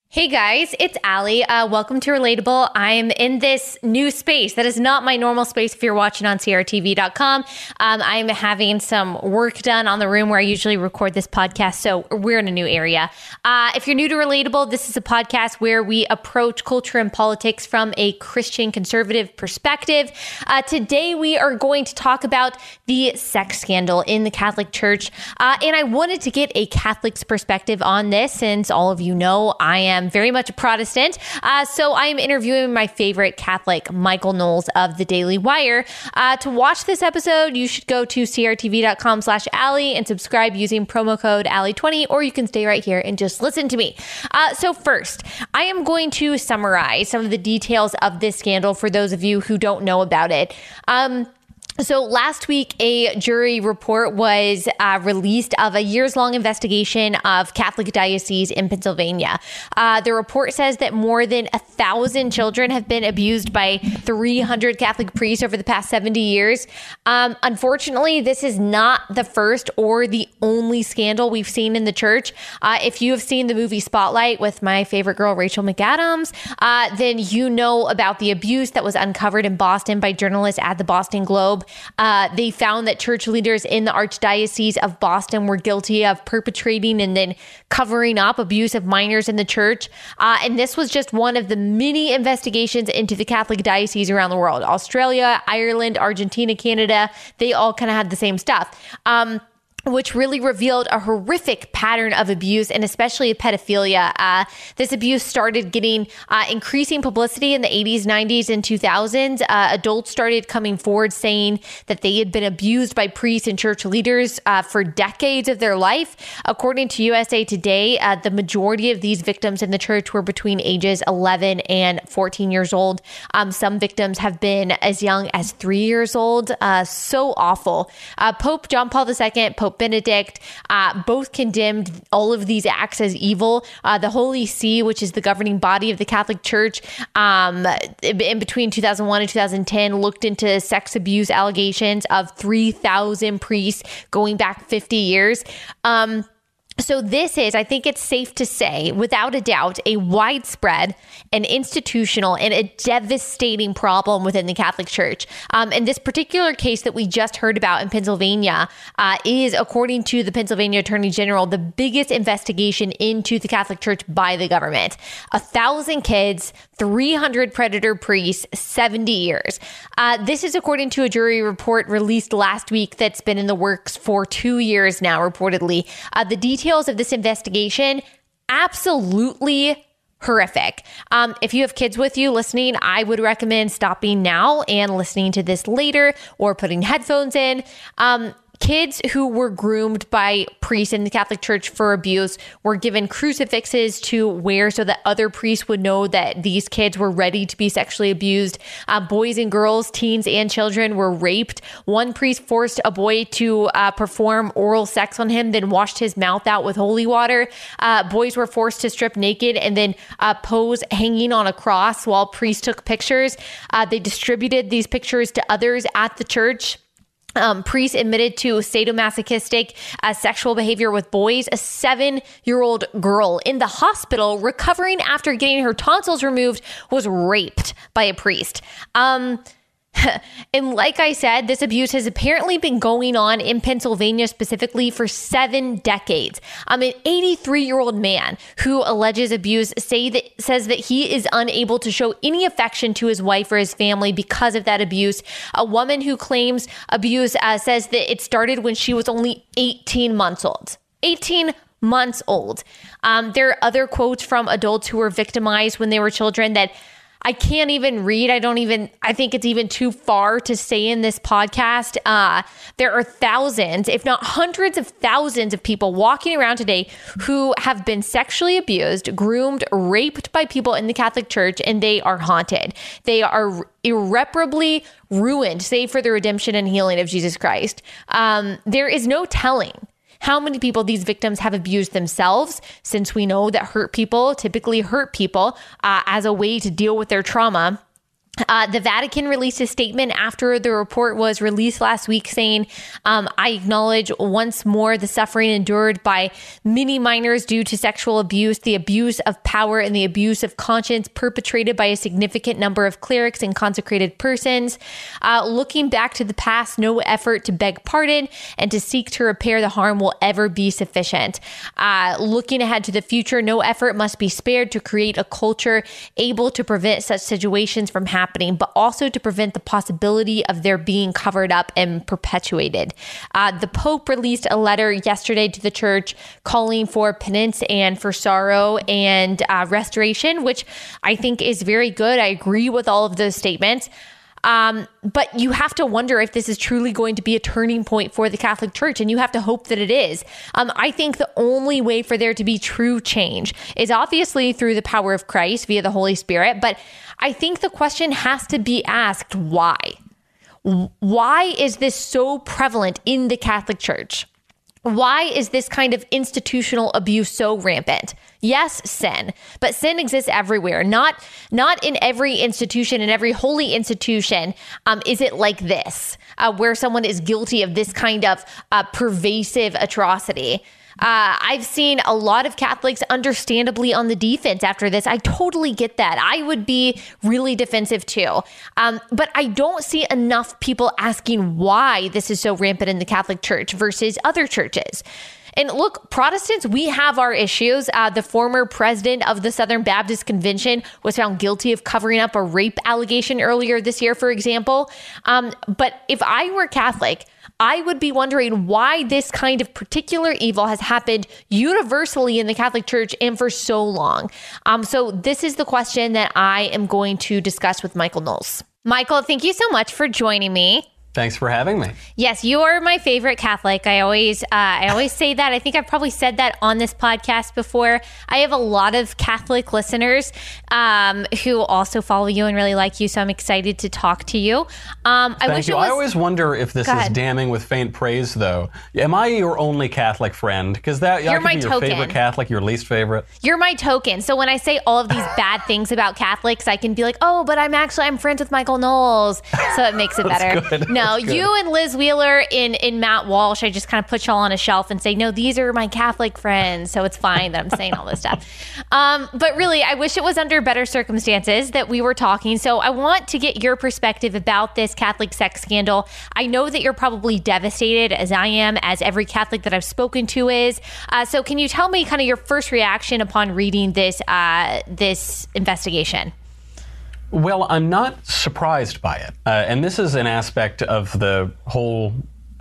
Hey guys, it's Allie. Welcome to Relatable. I'm in this new space that is not my normal space if you're watching on crtv.com. I'm having some work done on the room where I usually record this podcast, so we're in a new area. If you're new to Relatable, this is a podcast where we approach culture and politics from a Christian conservative perspective. Today we are going to talk about the sex scandal in the Catholic Church, and I wanted to get a Catholic's perspective on this since all of you know I am very much a Protestant. So I am interviewing my favorite Catholic, Michael Knowles of the Daily Wire. To watch this episode, you should go to crtv.com/Allie and subscribe using promo code Allie20, or you can stay right here and just listen to me. So first, I am going to summarize some of the details of this scandal for those of you who don't know about it. So last week, a jury report was released of a years-long investigation of Catholic dioceses in Pennsylvania. The report says that more than 1,000 children have been abused by 300 Catholic priests over the past 70 years. Unfortunately, this is not the first or the only scandal we've seen in the church. If you have seen the movie Spotlight with my favorite girl, Rachel McAdams, then you know about the abuse that was uncovered in Boston by journalists at the Boston Globe. They found that church leaders in the Archdiocese of Boston were guilty of perpetrating and then covering up abuse of minors in the church. And this was just one of the many investigations into the Catholic dioceses around the world. Australia, Ireland, Argentina, Canada, they all kind of had the same stuff. Which really revealed a horrific pattern of abuse and especially pedophilia. This abuse started getting increasing publicity in the 80s, 90s, and 2000s. Adults started coming forward saying that they had been abused by priests and church leaders for decades of their life. According to USA Today, the majority of these victims in the church were between ages 11 and 14 years old. Some victims have been as young as 3 years old. So awful. Pope John Paul II, Pope Benedict, both condemned all of these acts as evil. The Holy See, which is the governing body of the Catholic Church, in between 2001 and 2010, looked into sex abuse allegations of 3,000 priests going back 50 years. So this is, I think it's safe to say, without a doubt, a widespread and institutional and a devastating problem within the Catholic Church. And this particular case that we just heard about in Pennsylvania is, according to the Pennsylvania Attorney General, the biggest investigation into the Catholic Church by the government. 1,000 kids, 300 predator priests, 70 years. This is according to a jury report released last week that's been in the works for 2 years now, reportedly. The details of this investigation, absolutely horrific. If you have kids with you listening, I would recommend stopping now and listening to this later or putting headphones in. Kids who were groomed by priests in the Catholic Church for abuse were given crucifixes to wear so that other priests would know that these kids were ready to be sexually abused. Boys and girls, teens and children were raped. One priest forced a boy to perform oral sex on him, then washed his mouth out with holy water. Boys were forced to strip naked and then pose hanging on a cross while priests took pictures. They distributed these pictures to others at the church. Priests admitted to sadomasochistic sexual behavior with boys. A 7-year-old girl in the hospital recovering after getting her tonsils removed was raped by a priest. And like I said, this abuse has apparently been going on in Pennsylvania specifically for 7 decades. An 83-year-old man who alleges abuse says that he is unable to show any affection to his wife or his family because of that abuse. A woman who claims abuse says that it started when she was only 18 months old. 18 months old. There are other quotes from adults who were victimized when they were children that I can't even read. I think it's even too far to say in this podcast. There are thousands, if not hundreds of thousands of people walking around today who have been sexually abused, groomed, raped by people in the Catholic Church, and they are haunted. They are irreparably ruined, save for the redemption and healing of Jesus Christ. There is no telling how many people these victims have abused themselves, since we know that hurt people typically hurt people as a way to deal with their trauma. The Vatican released a statement after the report was released last week saying, I acknowledge once more the suffering endured by many minors due to sexual abuse, the abuse of power, and the abuse of conscience perpetrated by a significant number of clerics and consecrated persons. Looking back to the past, no effort to beg pardon and to seek to repair the harm will ever be sufficient. Looking ahead to the future, no effort must be spared to create a culture able to prevent such situations from happening, but also to prevent the possibility of their being covered up and perpetuated. The Pope released a letter yesterday to the church calling for penance and for sorrow and restoration, which I think is very good. I agree with all of those statements. But you have to wonder if this is truly going to be a turning point for the Catholic Church, and you have to hope that it is. I think the only way for there to be true change is obviously through the power of Christ via the Holy Spirit, but I think the question has to be asked, why? Why is this so prevalent in the Catholic Church? Why is this kind of institutional abuse so rampant? Yes, sin, but sin exists everywhere. Not in every institution, in every holy institution, is it like this, where someone is guilty of this kind of pervasive atrocity. I've seen a lot of Catholics understandably on the defense after this. I totally get that. I would be really defensive too. But I don't see enough people asking why this is so rampant in the Catholic Church versus other churches. And look, Protestants, we have our issues. The former president of the Southern Baptist Convention was found guilty of covering up a rape allegation earlier this year, for example. But if I were Catholic, I would be wondering why this kind of particular evil has happened universally in the Catholic Church and for so long. So this is the question that I am going to discuss with Michael Knowles. Michael, thank you so much for joining me. Thanks for having me. Yes, you are my favorite Catholic. I always say that. I think I've probably said that on this podcast before. I have a lot of Catholic listeners who also follow you and really like you, so I'm excited to talk to you. Thank you. I always wonder if this is damning with faint praise, though. Am I your only Catholic friend? Because that You're could my be your token. favorite Catholic, your least favorite. You're my token. So when I say all of these bad things about Catholics, I can be like, oh, but I'm friends with Michael Knowles. So it makes it better. Good. No, you and Liz Wheeler in Matt Walsh, I just kind of put y'all on a shelf and say, no, these are my Catholic friends. So it's fine that I'm saying all this stuff. But really, I wish it was under better circumstances that we were talking. So I want to get your perspective about this Catholic sex scandal. I know that you're probably devastated, as I am, as every Catholic that I've spoken to is. So can you tell me kind of your first reaction upon reading this investigation? Well, I'm not surprised by it. And this is an aspect of the whole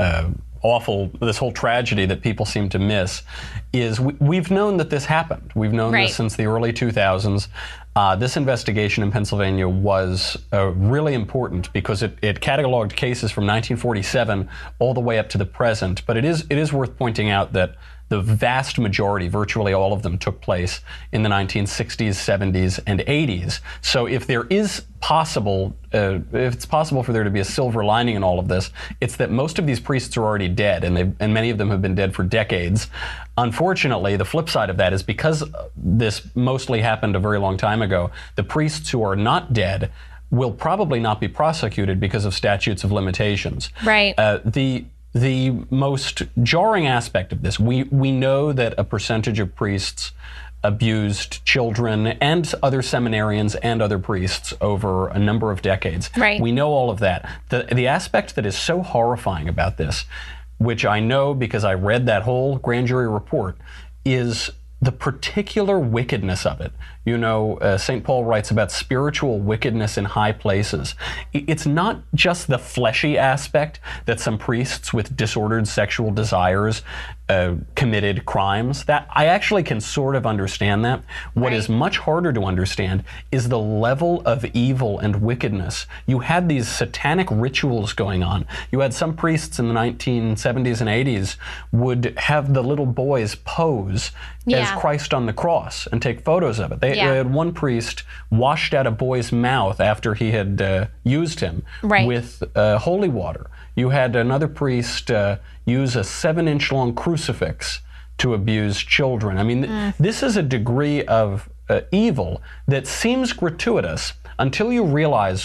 this whole tragedy that people seem to miss, is we've known that this happened. We've known this since the early 2000s. This investigation in Pennsylvania was really important because it cataloged cases from 1947 all the way up to the present. But it is worth pointing out that the vast majority, virtually all of them, took place in the 1960s, 70s, and 80s. So if there is possible, if it's possible for there to be a silver lining in all of this, it's that most of these priests are already dead, and many of them have been dead for decades. Unfortunately, the flip side of that is because this mostly happened a very long time ago, the priests who are not dead will probably not be prosecuted because of statutes of limitations. Right. The most jarring aspect of this, we know that a percentage of priests abused children and other seminarians and other priests over a number of decades. Right. We know all of that. The aspect that is so horrifying about this, which I know because I read that whole grand jury report, is the particular wickedness of it. You know, St. Paul writes about spiritual wickedness in high places. It's not just the fleshy aspect that some priests with disordered sexual desires committed crimes. That I actually can sort of understand that. What is much harder to understand is the level of evil and wickedness. You had these satanic rituals going on. You had some priests in the 1970s and 80s would have the little boys pose as Christ on the cross and take photos of it. They had one priest washed out a boy's mouth after he had used him with holy water. You had another priest use a 7-inch long crucifix to abuse children. I mean, this is a degree of evil that seems gratuitous until you realize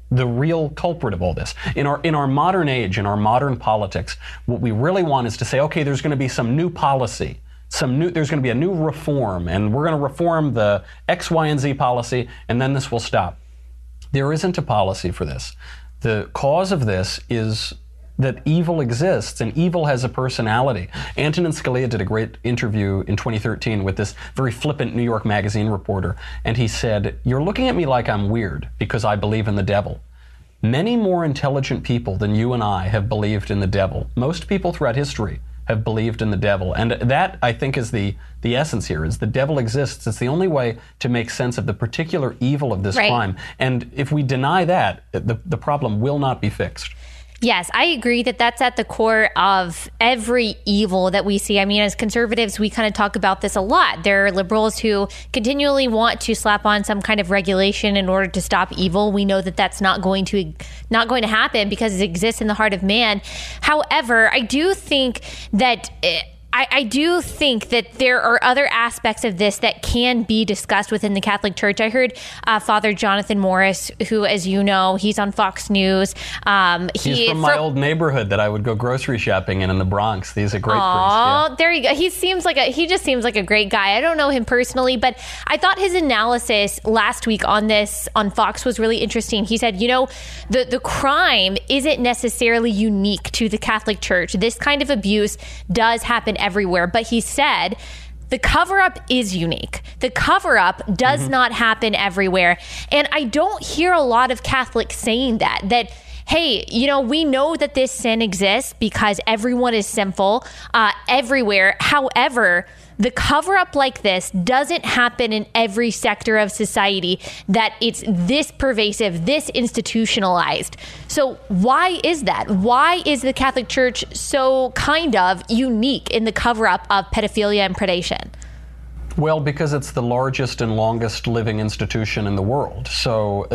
the real culprit of all this. In our modern age, in our modern politics, what we really want is to say, okay, there's going to be some new policy. There's going to be a new reform, and we're going to reform the X, Y, and Z policy, and then this will stop. There isn't a policy for this. The cause of this is that evil exists, and evil has a personality. Antonin Scalia did a great interview in 2013 with this very flippant New York Magazine reporter, and he said, "You're looking at me like I'm weird because I believe in the devil. Many more intelligent people than you and I have believed in the devil. Most people throughout history have believed in the devil." And that, I think, is the essence here, is the devil exists. It's the only way to make sense of the particular evil of this crime. And if we deny that, the problem will not be fixed. Yes, I agree that that's at the core of every evil that we see. I mean, as conservatives, we kind of talk about this a lot. There are liberals who continually want to slap on some kind of regulation in order to stop evil. We know that that's not going to happen because it exists in the heart of man. However, I do think that I do think that there are other aspects of this that can be discussed within the Catholic Church. I heard Father Jonathan Morris, who, as you know, he's on Fox News. He's from my old neighborhood that I would go grocery shopping in the Bronx. He's a great priest. Oh, there you go. He just seems like a great guy. I don't know him personally, but I thought his analysis last week on Fox was really interesting. He said, the crime isn't necessarily unique to the Catholic Church. This kind of abuse does happen everywhere. But he said the cover-up is unique. The cover-up does not happen everywhere. And I don't hear a lot of Catholics saying that, hey, we know that this sin exists because everyone is sinful everywhere. However, the cover-up like this doesn't happen in every sector of society, that it's this pervasive, this institutionalized. So why is that? Why is the Catholic Church so kind of unique in the cover-up of pedophilia and predation? Well, because it's the largest and longest living institution in the world. So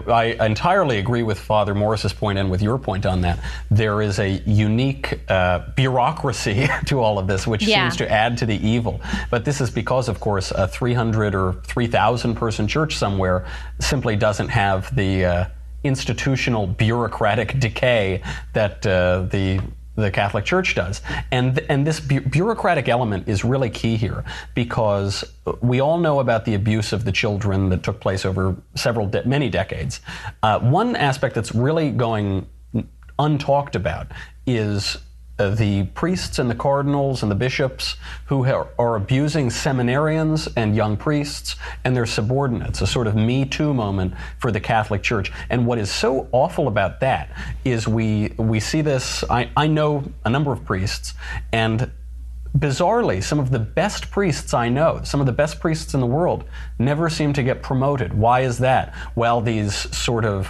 I entirely agree with Father Morris's point and with your point on that. There is a unique bureaucracy to all of this, which seems to add to the evil. But this is because, of course, a 300 or 3,000 person church somewhere simply doesn't have the institutional bureaucratic decay that the Catholic Church does. And this bureaucratic element is really key here, because we all know about the abuse of the children that took place over many decades. One aspect that's really going untalked about is the priests and the cardinals and the bishops who are abusing seminarians and young priests and their subordinates, a sort of Me Too moment for the Catholic Church. And what is so awful about that is we see this. I know a number of priests, and bizarrely, some of the best priests I know, some of the best priests in the world, never seem to get promoted. Why is that? Well, these sort of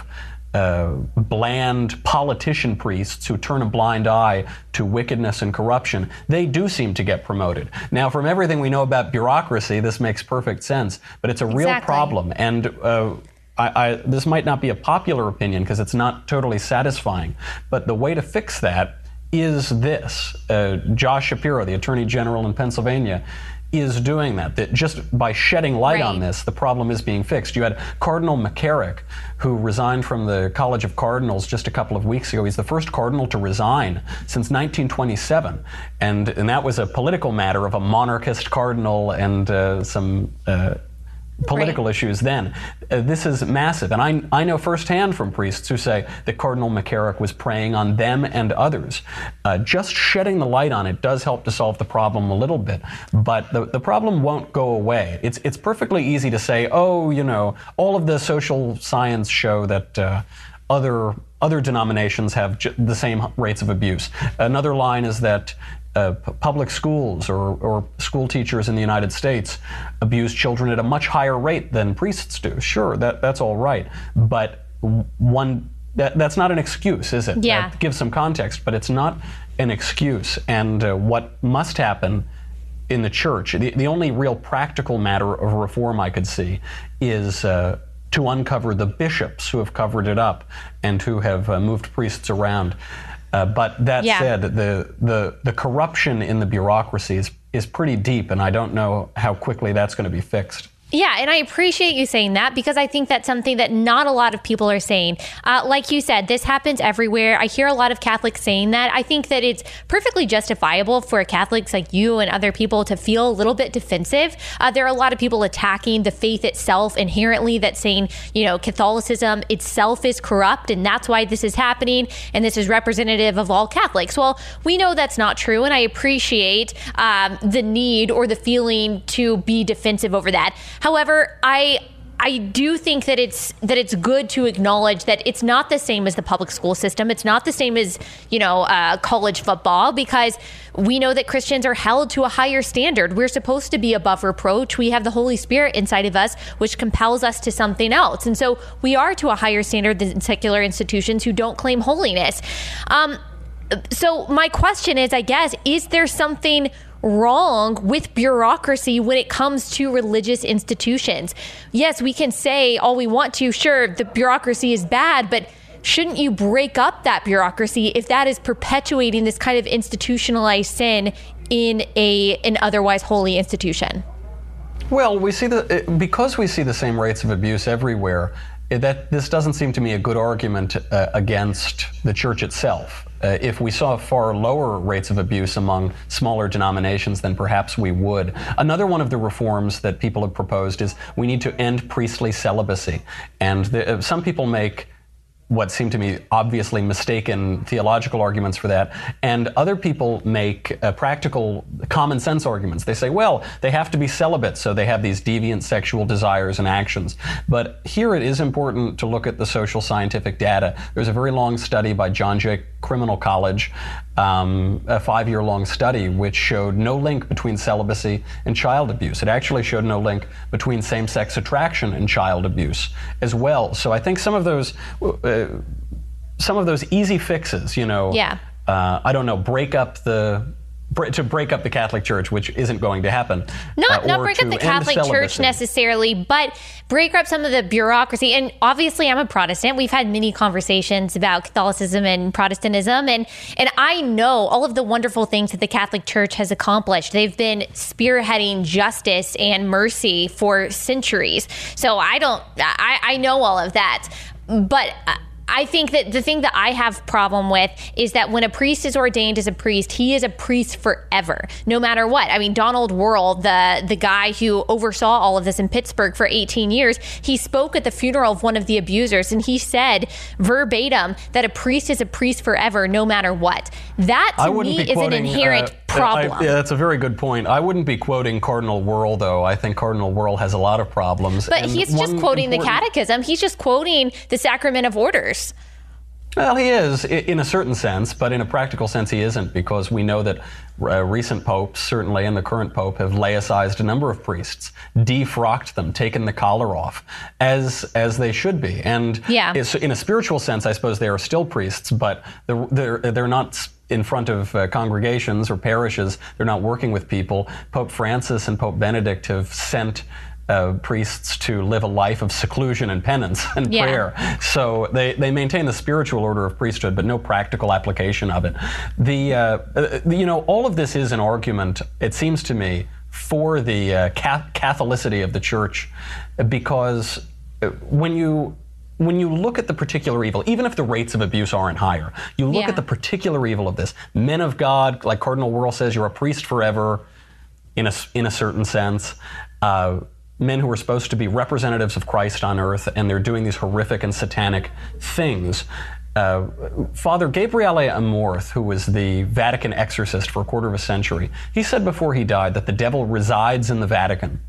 bland politician priests who turn a blind eye to wickedness and corruption, they do seem to get promoted. Now, from everything we know about bureaucracy, this makes perfect sense, but it's a real problem. And this might not be a popular opinion because it's not totally satisfying, but the way to fix that is this. Josh Shapiro, the Attorney General in Pennsylvania, is doing that just by shedding light on this, the problem is being fixed. You had Cardinal McCarrick, who resigned from the College of Cardinals just a couple of weeks ago. He's the first cardinal to resign since 1927. And that was a political matter of a monarchist cardinal and some political issues then. This is massive. And I know firsthand from priests who say that Cardinal McCarrick was preying on them and others. Just shedding the light on it does help to solve the problem a little bit, but the problem won't go away. It's perfectly easy to say, oh, all of the social science show that other denominations have the same rates of abuse. Another line is that public schools or school teachers in the United States abuse children at a much higher rate than priests do. Sure, that's all right, but that's not an excuse, is it? Yeah. That gives some context, but it's not an excuse. And what must happen in the church, the only real practical matter of reform I could see is to uncover the bishops who have covered it up and who have moved priests around. But that said, the corruption in the bureaucracy is pretty deep, and I don't know how quickly that's going to be fixed. Yeah, and I appreciate you saying that because I think that's something that not a lot of people are saying. Like you said, this happens everywhere. I hear a lot of Catholics saying that. I think that it's perfectly justifiable for Catholics like you and other people to feel a little bit defensive. There are a lot of people attacking the faith itself inherently, that saying, Catholicism itself is corrupt and that's why this is happening and this is representative of all Catholics. Well, we know that's not true, and I appreciate the need or the feeling to be defensive over that. However, I do think that it's good to acknowledge that it's not the same as the public school system. It's not the same as, college football, because we know that Christians are held to a higher standard. We're supposed to be above reproach. We have the Holy Spirit inside of us, which compels us to something else. And so we are to a higher standard than secular institutions who don't claim holiness. So my question is, I guess, is there something wrong with bureaucracy when it comes to religious institutions? Yes, we can say all we want to. Sure, the bureaucracy is bad, but shouldn't you break up that bureaucracy if that is perpetuating this kind of institutionalized sin in an otherwise holy institution? Well, because we see the same rates of abuse everywhere, that this doesn't seem to me a good argument against the church itself. If we saw far lower rates of abuse among smaller denominations, then perhaps we would. Another one of the reforms that people have proposed is we need to end priestly celibacy. And some people make what seem to me obviously mistaken theological arguments for that, and other people make practical common sense arguments. They say, well, they have to be celibate, so they have these deviant sexual desires and actions. But here it is important to look at the social scientific data. There's a very long study by John Jay Criminal College, a 5-year-long study, which showed no link between celibacy and child abuse. It actually showed no link between same-sex attraction and child abuse as well. So I think some of those easy fixes, I don't know, break up the Catholic Church, which isn't going to happen. Not break up the Catholic Church necessarily, but break up some of the bureaucracy. And obviously, I'm a Protestant. We've had many conversations about Catholicism and Protestantism, and I know all of the wonderful things that the Catholic Church has accomplished. They've been spearheading justice and mercy for centuries. So I know all of that, but I think that the thing that I have problem with is that when a priest is ordained as a priest, he is a priest forever, no matter what. I mean, Donald Wuerl, the guy who oversaw all of this in Pittsburgh for 18 years, he spoke at the funeral of one of the abusers, and he said verbatim that a priest is a priest forever, no matter what. That, to me, is an inherent problem. Yeah, that's a very good point. I wouldn't be quoting Cardinal Wuerl, though. I think Cardinal Wuerl has a lot of problems. But he's just quoting the Catechism. He's just quoting the Sacrament of Orders. Well, he is, in a certain sense, but in a practical sense he isn't, because we know that recent popes, certainly, and the current pope, have laicized a number of priests, defrocked them, taken the collar off, as they should be. And in a spiritual sense, I suppose they are still priests, but they're not in front of congregations or parishes. They're not working with people. Pope Francis and Pope Benedict have sent priests to live a life of seclusion and penance and prayer. So they maintain the spiritual order of priesthood, but no practical application of it. All of this is an argument, it seems to me, for the Catholicity of the Church, because when you look at the particular evil, even if the rates of abuse aren't higher, you look at the particular evil of this. Men of God, like Cardinal Wuerl says, you're a priest forever, in a certain sense. Men who are supposed to be representatives of Christ on earth, and they're doing these horrific and satanic things. Father Gabriele Amorth, who was the Vatican exorcist for a quarter of a century, he said before he died that the devil resides in the Vatican.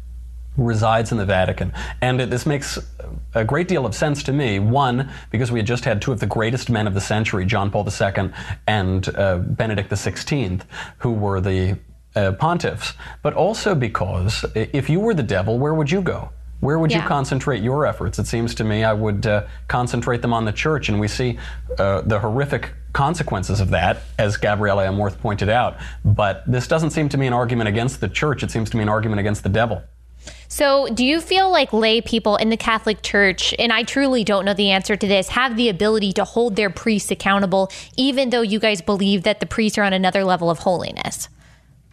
And this makes a great deal of sense to me. One, because we had just had two of the greatest men of the century, John Paul II and Benedict XVI, who were the pontiffs, but also because if you were the devil, where would you go? Where would you concentrate your efforts? It seems to me I would concentrate them on the church, and we see the horrific consequences of that, as Gabriele Amorth pointed out. But this doesn't seem to me an argument against the church. It seems to me an argument against the devil. So do you feel like lay people in the Catholic Church, and I truly don't know the answer to this, have the ability to hold their priests accountable, even though you guys believe that the priests are on another level of holiness?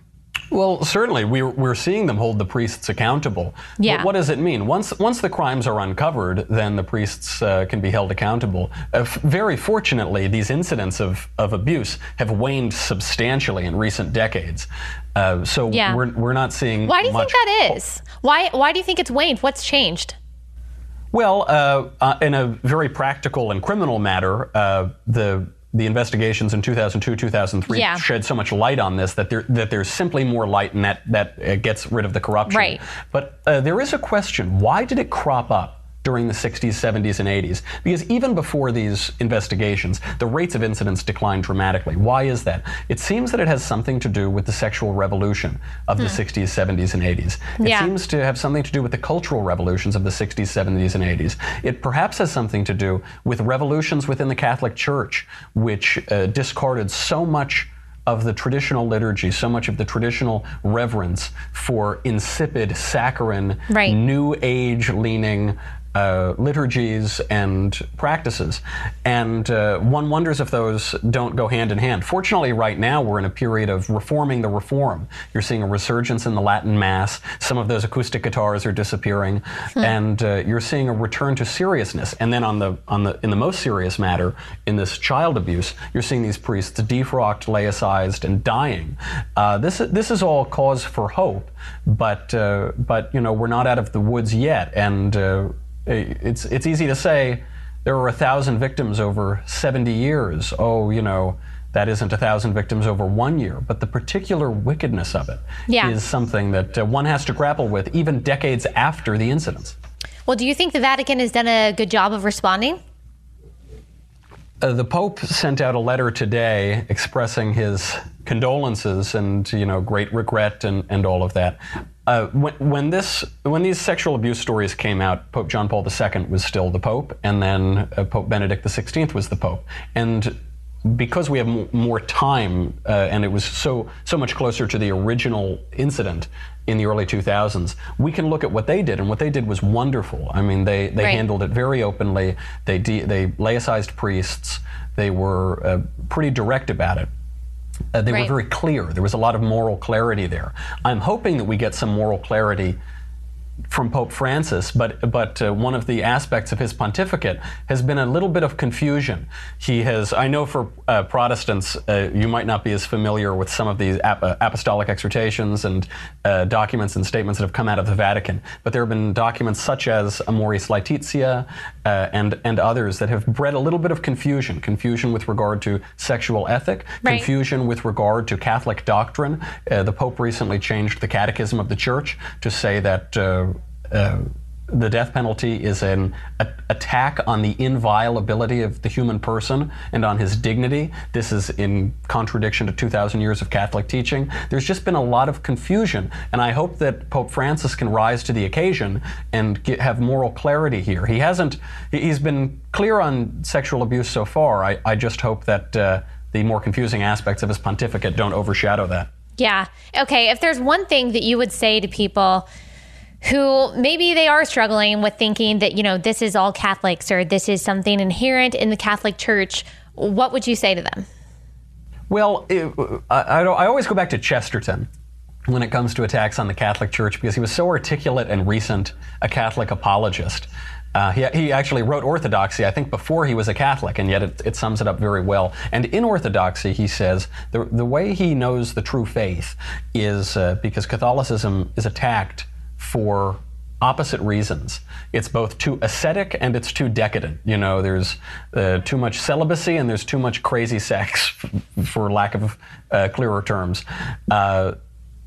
Well, certainly, we're seeing them hold the priests accountable. Yeah. But what does it mean? Once the crimes are uncovered, then the priests can be held accountable. Very fortunately, these incidents of abuse have waned substantially in recent decades. So we're not seeing. Why do you much think that is? Why do you think it's waned? What's changed? Well, in a very practical and criminal matter, the investigations in 2002, 2003 shed so much light on this that there's simply more light, and that gets rid of the corruption. Right. But there is a question: why did it crop up during the 60s, 70s, and 80s? Because even before these investigations, the rates of incidents declined dramatically. Why is that? It seems that it has something to do with the sexual revolution of the 60s, 70s, and 80s. It seems to have something to do with the cultural revolutions of the 60s, 70s, and 80s. It perhaps has something to do with revolutions within the Catholic Church, which discarded so much of the traditional liturgy, so much of the traditional reverence for insipid, saccharine, New Age-leaning liturgies and practices. And one wonders if those don't go hand in hand. Fortunately, right now, we're in a period of reforming the reform. You're seeing a resurgence in the Latin Mass. Some of those acoustic guitars are disappearing. And you're seeing a return to seriousness. And then in the most serious matter, in this child abuse, you're seeing these priests defrocked, laicized, and dying. This is all cause for hope, but we're not out of the woods yet. And it's easy to say there were 1,000 victims over 70 years. That isn't 1,000 victims over 1 year. But the particular wickedness of it is something that one has to grapple with even decades after the incidents. Well, do you think the Vatican has done a good job of responding? The Pope sent out a letter today expressing his condolences and great regret and all of that. When these sexual abuse stories came out, Pope John Paul II was still the Pope, and then Pope Benedict XVI was the Pope. And because we have more time, and it was so much closer to the original incident in the early 2000s, we can look at what they did, and what they did was wonderful. I mean, they handled it very openly. They laicized priests. They were pretty direct about it. They were very clear. There was a lot of moral clarity there. I'm hoping that we get some moral clarity from Pope Francis, but one of the aspects of his pontificate has been a little bit of confusion. I know for Protestants, you might not be as familiar with some of these apostolic exhortations and documents and statements that have come out of the Vatican, but there have been documents such as Amoris Laetitia and others that have bred a little bit of confusion with regard to sexual ethic, confusion with regard to Catholic doctrine. The Pope recently changed the Catechism of the Church to say that the death penalty is an attack on the inviolability of the human person and on his dignity. This is in contradiction to 2,000 years of Catholic teaching. There's just been a lot of confusion, and I hope that Pope Francis can rise to the occasion and have moral clarity here. He's been clear on sexual abuse so far. I just hope that the more confusing aspects of his pontificate don't overshadow that. Yeah. Okay, if there's one thing that you would say to people who maybe they are struggling with thinking that, this is all Catholics or this is something inherent in the Catholic Church, what would you say to them? Well, I always go back to Chesterton when it comes to attacks on the Catholic Church, because he was so articulate and recent a Catholic apologist. He actually wrote Orthodoxy, I think, before he was a Catholic, and yet it sums it up very well. And in Orthodoxy, he says the way he knows the true faith is because Catholicism is attacked for opposite reasons. It's both too ascetic and it's too decadent. There's too much celibacy and there's too much crazy sex, for lack of clearer terms. All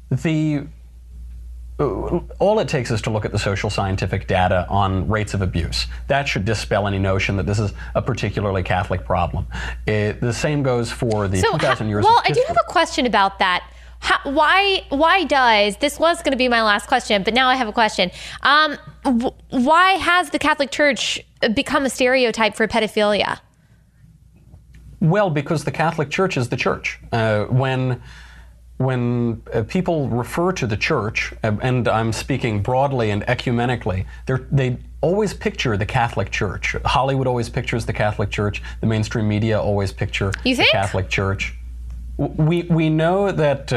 it takes is to look at the social scientific data on rates of abuse. That should dispel any notion that this is a particularly Catholic problem. The same goes for the 2,000 years of history. I do have a question about that. Why does, this was going to be my last question, but now I have a question. Why has the Catholic Church become a stereotype for pedophilia? Well, because the Catholic Church is the Church. When people refer to the Church, and I'm speaking broadly and ecumenically, they always picture the Catholic Church. Hollywood always pictures the Catholic Church. The mainstream media always picture the Catholic Church. we know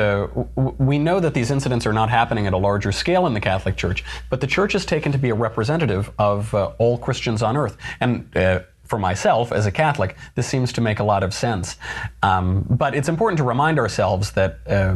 that these incidents are not happening at a larger scale in the Catholic Church, but the Church is taken to be a representative of all Christians on earth. And for myself, as a Catholic, this seems to make a lot of sense. But it's important to remind ourselves that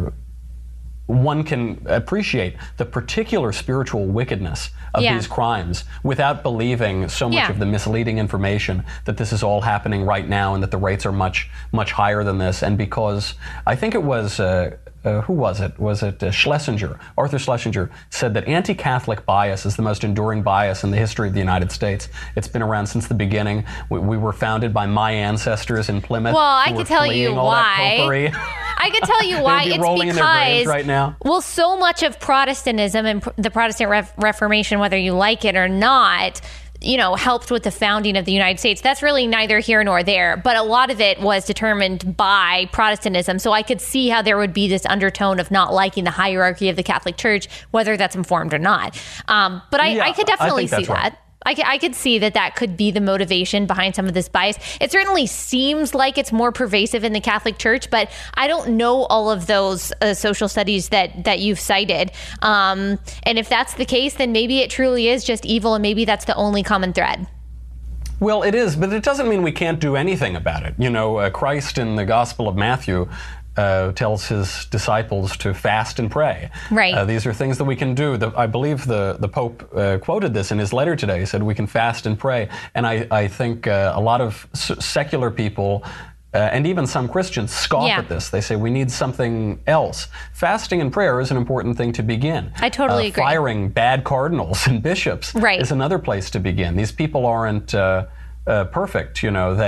one can appreciate the particular spiritual wickedness of these crimes without believing so much of the misleading information that this is all happening right now and that the rates are much, much higher than this. And because I think it was, who was it? Was it Schlesinger? Arthur Schlesinger said that anti-Catholic bias is the most enduring bias in the history of the United States. It's been around since the beginning. We were founded by my ancestors in Plymouth. Well, I can tell you why. I can tell you why. It's rolling in their graves because, right now. Well, so much of Protestantism and the Protestant Reformation, whether you like it or not, helped with the founding of the United States. That's really neither here nor there, but a lot of it was determined by Protestantism. So I could see how there would be this undertone of not liking the hierarchy of the Catholic Church, whether that's informed or not. But I could definitely see that. Right. I could see that could be the motivation behind some of this bias. It certainly seems like it's more pervasive in the Catholic Church, but I don't know all of those social studies that you've cited. And if that's the case, then maybe it truly is just evil, and maybe that's the only common thread. Well, it is, but it doesn't mean we can't do anything about it. Christ in the Gospel of Matthew tells his disciples to fast and pray. Right. These are things that we can do. I believe the Pope quoted this in his letter today. He said we can fast and pray. And I think a lot of secular people and even some Christians scoff at this. They say we need something else. Fasting and prayer is an important thing to begin. I totally agree. Firing bad cardinals and bishops is another place to begin. These people aren't perfect, even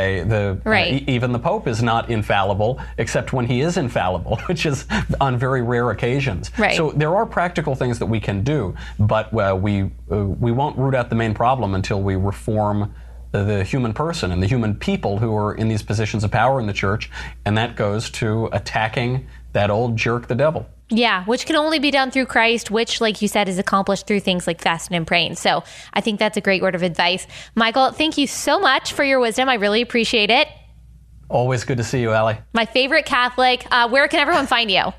the Pope is not infallible, except when he is infallible, which is on very rare occasions. Right. So there are practical things that we can do, but we won't root out the main problem until we reform the human person and the human people who are in these positions of power in the Church, and that goes to attacking that old jerk, the devil. Yeah, which can only be done through Christ, which, like you said, is accomplished through things like fasting and praying. So I think that's a great word of advice. Michael, thank you so much for your wisdom. I really appreciate it. Always good to see you, Allie. My favorite Catholic. Where can everyone find you?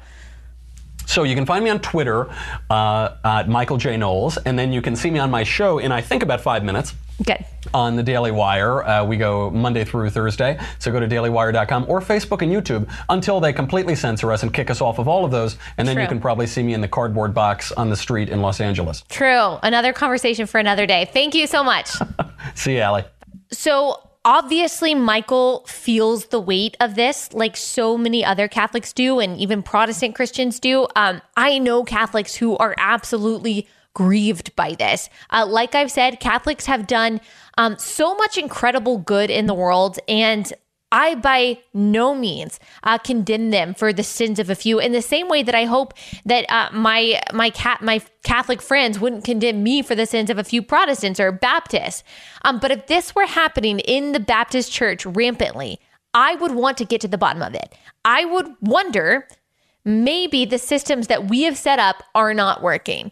So you can find me on Twitter at Michael J. Knowles, and then you can see me on my show in, I think, about 5 minutes. Good. On the Daily Wire. We go Monday through Thursday, so go to dailywire.com or Facebook and YouTube until they completely censor us and kick us off of all of those, and then you can probably see me in the cardboard box on the street in Los Angeles. True. Another conversation for another day. Thank you so much. See you, Allie. So obviously, Michael feels the weight of this like so many other Catholics do, and even Protestant Christians do. I know Catholics who are absolutely grieved by this. Like I've said, Catholics have done so much incredible good in the world, and I by no means condemn them for the sins of a few, in the same way that I hope that my Catholic friends wouldn't condemn me for the sins of a few Protestants or Baptists. But if this were happening in the Baptist Church rampantly, I would want to get to the bottom of it. I would wonder, maybe the systems that we have set up are not working.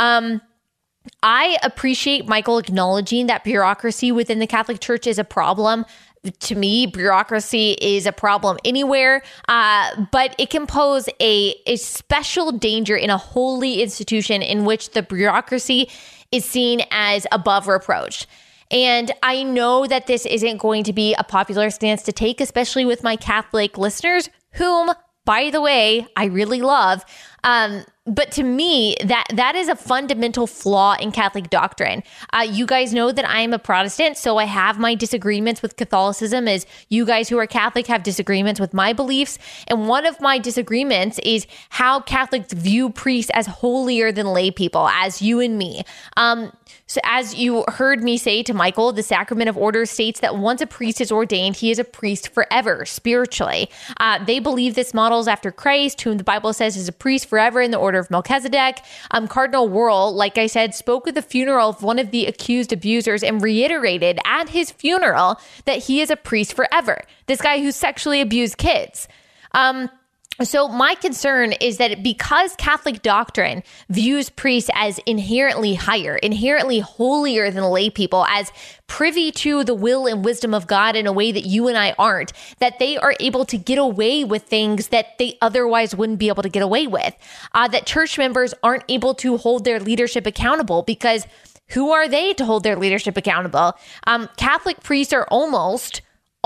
I appreciate Michael acknowledging that bureaucracy within the Catholic Church is a problem. To me, bureaucracy is a problem anywhere, but it can pose a special danger in a holy institution in which the bureaucracy is seen as above reproach. And I know that this isn't going to be a popular stance to take, especially with my Catholic listeners, whom, by the way, I really love. But to me, that is a fundamental flaw in Catholic doctrine. You guys know that I am a Protestant, so I have my disagreements with Catholicism, as you guys who are Catholic have disagreements with my beliefs. And one of my disagreements is how Catholics view priests as holier than lay people, as you and me. So as you heard me say to Michael, the Sacrament of Order states that once a priest is ordained, he is a priest forever, spiritually. They believe this models after Christ, whom the Bible says is a priest forever in the order of Melchizedek. Cardinal Wuerl, like I said, spoke at the funeral of one of the accused abusers and reiterated at his funeral that he is a priest forever. This guy who sexually abused kids. So my concern is that because Catholic doctrine views priests as inherently higher, inherently holier than lay people, as privy to the will and wisdom of God in a way that you and I aren't, that they are able to get away with things that they otherwise wouldn't be able to get away with, that church members aren't able to hold their leadership accountable because who are they to hold their leadership accountable? Catholic priests are almost,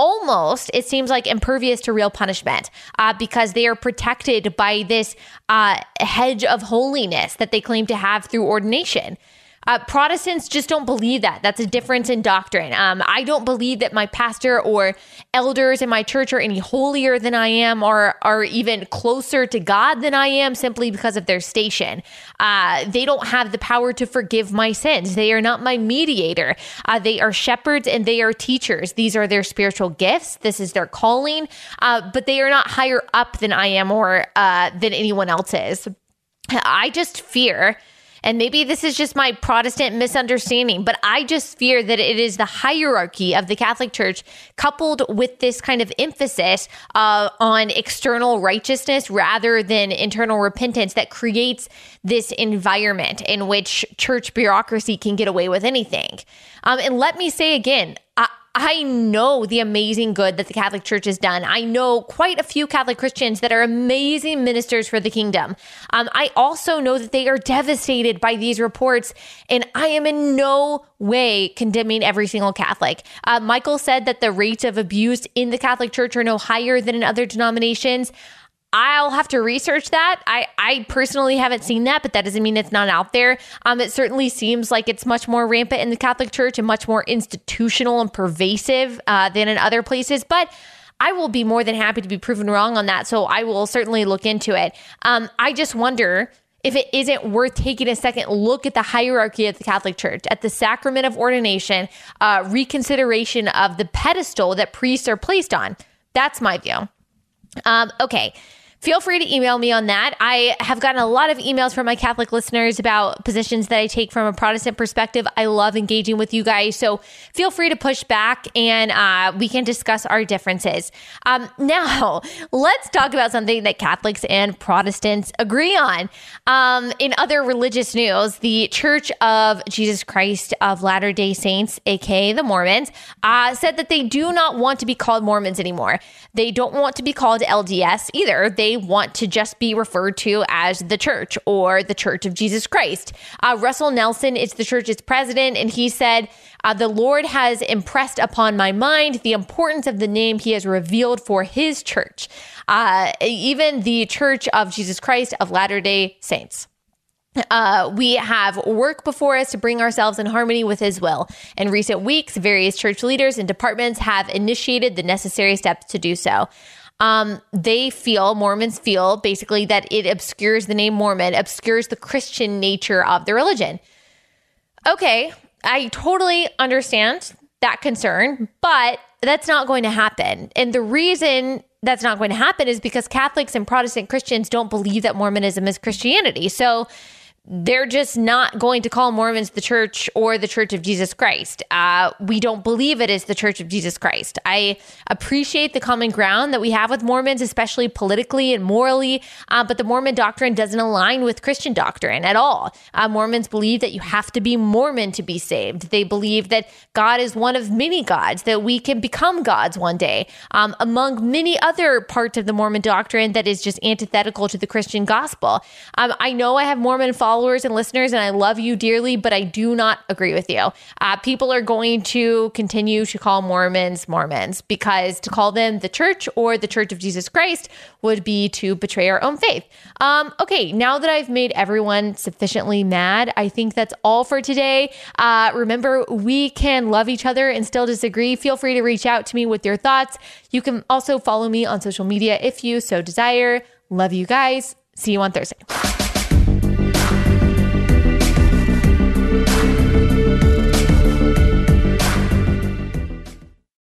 it seems like, impervious to real punishment because they are protected by this hedge of holiness that they claim to have through ordination. Protestants just don't believe that. That's a difference in doctrine. I don't believe that my pastor or elders in my church are any holier than I am or are even closer to God than I am simply because of their station. They don't have the power to forgive my sins. They are not my mediator. They are shepherds and they are teachers. These are their spiritual gifts. This is their calling, but they are not higher up than I am or than anyone else is. I just fear, and maybe this is just my Protestant misunderstanding, but I just fear that it is the hierarchy of the Catholic Church coupled with this kind of emphasis on external righteousness rather than internal repentance that creates this environment in which church bureaucracy can get away with anything. And let me say again, I know the amazing good that the Catholic Church has done. I know quite a few Catholic Christians that are amazing ministers for the kingdom. I also know that they are devastated by these reports, and I am in no way condemning every single Catholic. Michael said that the rates of abuse in the Catholic Church are no higher than in other denominations. I'll have to research that. I personally haven't seen that, but that doesn't mean it's not out there. It certainly seems like it's much more rampant in the Catholic Church and much more institutional and pervasive than in other places. But I will be more than happy to be proven wrong on that. So I will certainly look into it. I just wonder if it isn't worth taking a second look at the hierarchy of the Catholic Church, at the sacrament of ordination, reconsideration of the pedestal that priests are placed on. That's my view. Okay. Feel free to email me on that. I have gotten a lot of emails from my Catholic listeners about positions that I take from a Protestant perspective. I love engaging with you guys. So feel free to push back and we can discuss our differences. Now, let's talk about something that Catholics and Protestants agree on. In other religious news, the Church of Jesus Christ of Latter-day Saints, aka the Mormons, said that they do not want to be called Mormons anymore. They don't want to be called LDS either. They want to just be referred to as the Church or the Church of Jesus Christ. Russell Nelson is the church's president, and he said, the Lord has impressed upon my mind the importance of the name he has revealed for his church, even the Church of Jesus Christ of Latter-day Saints. We have work before us to bring ourselves in harmony with his will. In recent weeks, various church leaders and departments have initiated the necessary steps to do so. Mormons feel basically that it obscures the name Mormon, obscures the Christian nature of the religion. Okay, I totally understand that concern, but that's not going to happen. And the reason that's not going to happen is because Catholics and Protestant Christians don't believe that Mormonism is Christianity. So they're just not going to call Mormons the Church or the Church of Jesus Christ. We don't believe it is the Church of Jesus Christ. I appreciate the common ground that we have with Mormons, especially politically and morally, but the Mormon doctrine doesn't align with Christian doctrine at all. Mormons believe that you have to be Mormon to be saved. They believe that God is one of many gods, that we can become gods one day, among many other parts of the Mormon doctrine that is just antithetical to the Christian gospel. I know I have Mormon followers and listeners, and I love you dearly, but I do not agree with you. People are going to continue to call Mormons Mormons because to call them the Church or the Church of Jesus Christ would be to betray our own faith. Okay, now that I've made everyone sufficiently mad, I think that's all for today. Remember, we can love each other and still disagree. Feel free to reach out to me with your thoughts. You can also follow me on social media if you so desire. Love you guys. See you on Thursday.